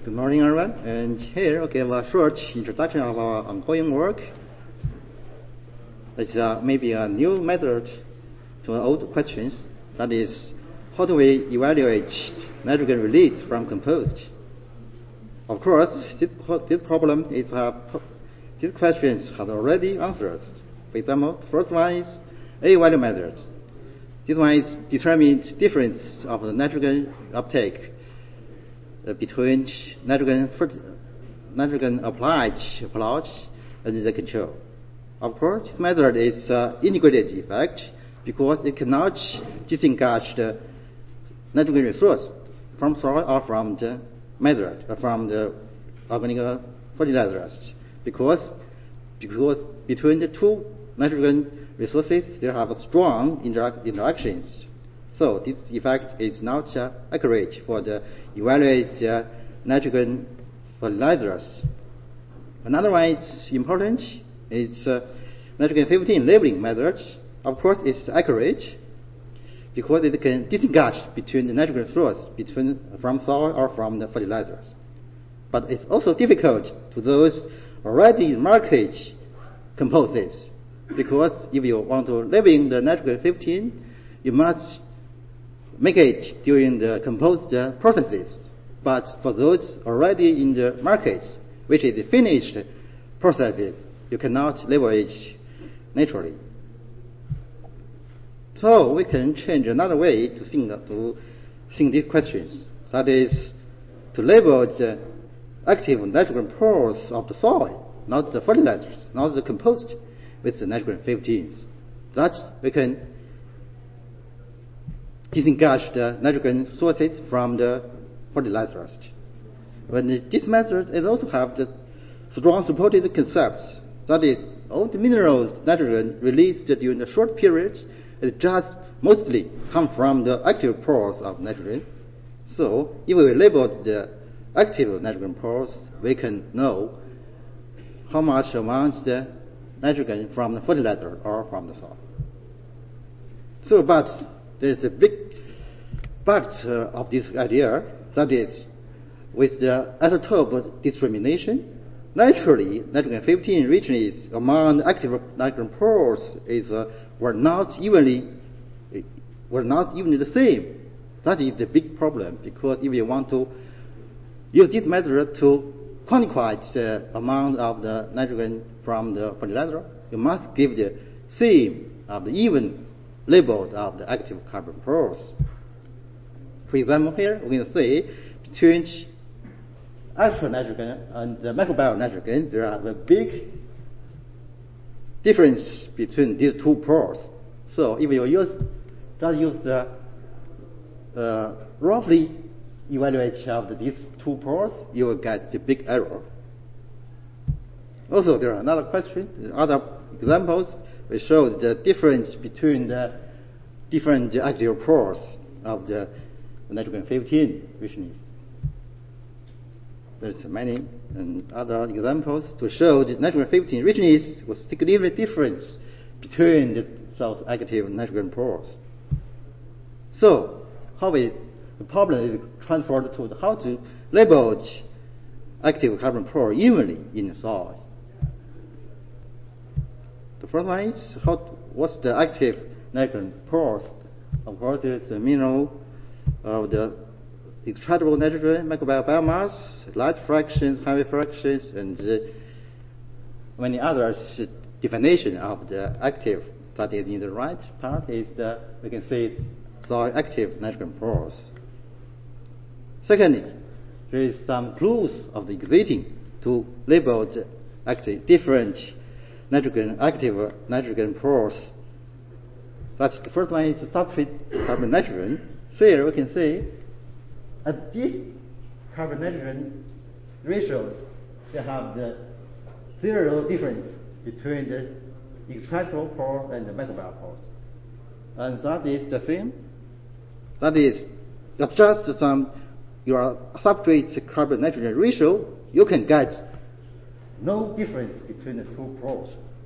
Good morning, everyone. And here we give a short introduction of our ongoing work. It's maybe a new method to old questions. That is, how do we evaluate nitrogen release from compost? Of course, this problem is these questions have already answered. For example, the first one is A-value method. This one is determines difference of the nitrogen uptake between nitrogen applied approach and the control. Of course, this method is integrated effect because it cannot disengage the nitrogen resource from soil or from the method or from the organic fertilizers because between the two nitrogen resources there have strong interactions. So this effect is not accurate for the evaluate nitrogen fertilizers. Another one is important is nitrogen 15 labeling method. Of course, it's accurate because it can distinguish between the nitrogen source from soil or from the fertilizers. But it's also difficult to those already market composites because if you want to label the nitrogen 15, you must make it during the composed processes. But for those already in the market, which is finished processes, you cannot label it naturally. So we can change another way to think these questions. That is to label the active nitrogen pores of the soil, not the fertilizers, not the compost, with the nitrogen 15s. That we can disengage the nitrogen sources from the fertilizers. But this method is also have the strong supported concepts. That is, all the minerals nitrogen released during the short periods is just mostly come from the active pores of nitrogen. So if we label the active nitrogen pores, we can know how much amount the nitrogen from the fertilizer or from the soil. So, but there's a big part of this idea, that is, with the isotope discrimination, naturally, nitrogen 15 richness among active nitrogen pores were not evenly the same. That is the big problem, because if you want to use this method to quantify the amount of the nitrogen from the fertilizer, you must give the same of the even labeled of the active carbon pores. For example, here we can see between extra nitrogen and the microbial nitrogen, there are a big difference between these two pores. So if you just use the roughly evaluation of these two pores, you will get the big error. Also, there are another question, other examples which show the difference between the different active pores of the nitrogen 15 richness. There's many other examples to show that nitrogen 15 richness was significant difference between those active nitrogen pores. So, the problem is transferred to how to label active carbon pore evenly in the soil. The first one is what's the active nitrogen pores? Of course, there's the mineral of the extractable nitrogen, microbial biomass, light fractions, heavy fractions, and many others. Definition of the active that is in the right part is we can see soil active nitrogen pores. Secondly, there is some clues of the exiting to label the active different active nitrogen pores. That's the first one is the substrate carbon nitrogen. Here we can see at these carbon nitrogen ratios, they have the zero difference between the extractable pore and the microbial pores. And that is the same. That is, adjust your substrate carbon nitrogen ratio, you can get no difference between the two pores.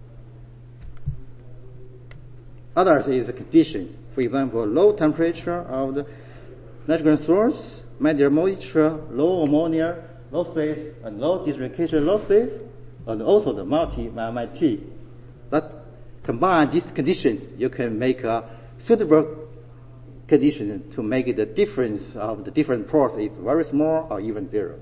Others is the conditions. For example, low temperature of the nitrogen source, medium moisture, low ammonia, losses and low dislocation losses, and also the multi-MIT. That combine these conditions, you can make a suitable condition to make the difference of the different pores is very small or even zero.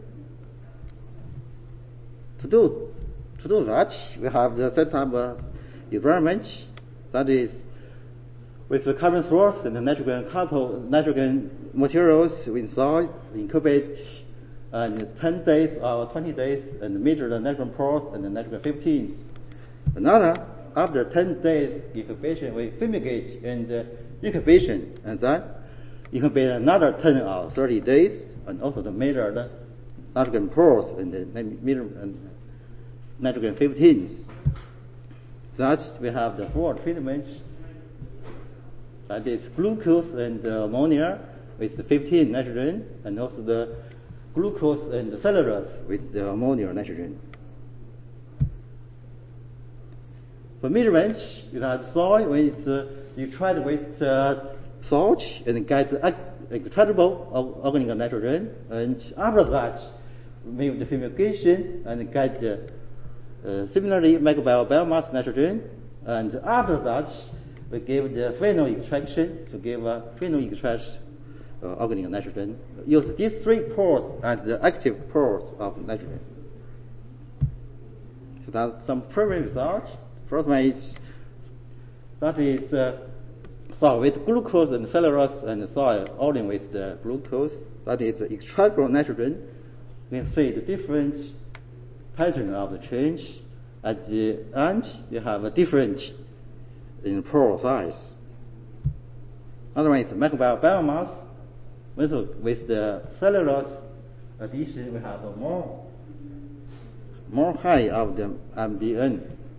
To do that, we have the set up environment that is with the carbon source and the nitrogen materials inside, incubate and 10 days or 20 days and measure the nitrogen pores and the nitrogen 15s. Another, after 10 days incubation, we fumigate and incubation, and then incubate another 10 or 30 days, and also to measure the nitrogen pores and the nitrogen 15s. Thus, we have the 4 treatments. That is glucose and ammonia with the 15 nitrogen, and also the glucose and the cellulose with the ammonia nitrogen. For measurements, you have soil with you try with salt and get extractable organic nitrogen, and after that, with the fumigation and get similarly microbial biomass nitrogen, and after that, we give the phenol extraction to give a phenol extract organic nitrogen. Use these 3 pores as the active pores of nitrogen. So that's some preliminary results. First one is that is soil with glucose and cellulose and soil only with the glucose. That is the extractable nitrogen. We can see the different pattern of the change. At the end, you have a difference in pore size. Otherwise, microbial biomass with the cellulose addition, we have a more high of the MDN.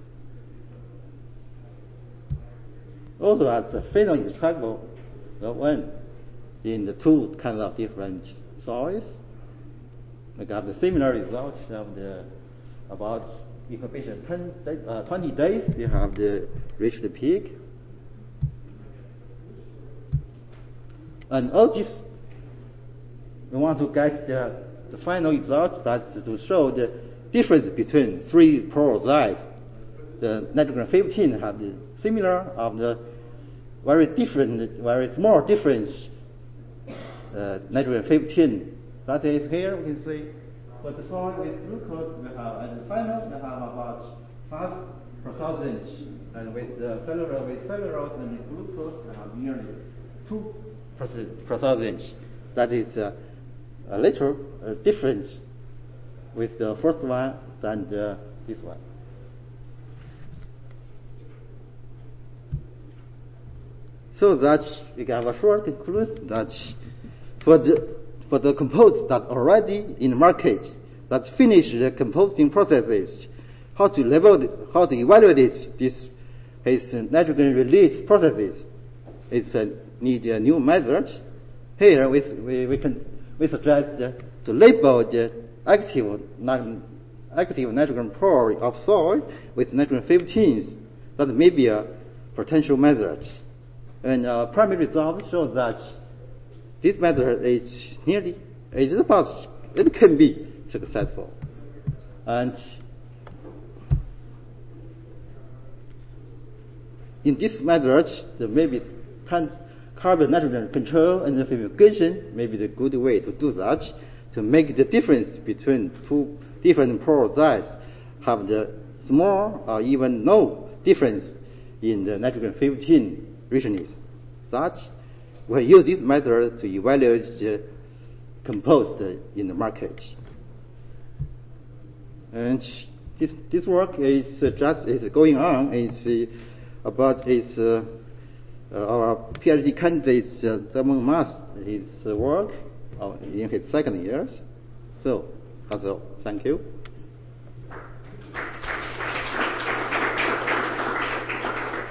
Also, as the phenol extractable one in the 2 kinds of different soils, we got the similar results of the about incubation 20 days. We have reached the peak, and all this we want to get the final results that to show the difference between 3 pore size. The nitrogen 15 have the similar of the very small difference. Nitrogen 15. That is here we can see. For the soil with glucose, we have at the final we have about 5 per thousand, and with the cellulose and the glucose, we have nearly 2 per thousand. That is a little difference with the first one than this one. So that we have a short conclusion that for the compounds that are already in the market, that finish the composting processes, how to evaluate this nitrogen release processes, it's need a new method. Here we suggest to label the active nitrogen pore of soil with nitrogen 15s. That may be a potential method. And primary results show that this method it can be successful. And in this method, maybe carbon nitrogen control and the fumigation may be the good way to do that, to make the difference between 2 different pore sizes have the small or even no difference in the nitrogen 15 richness. That we use this method to evaluate the compost in the market. And this work is going on. It's about our PhD candidate Simon Mas, his work in his second year. So, thank you.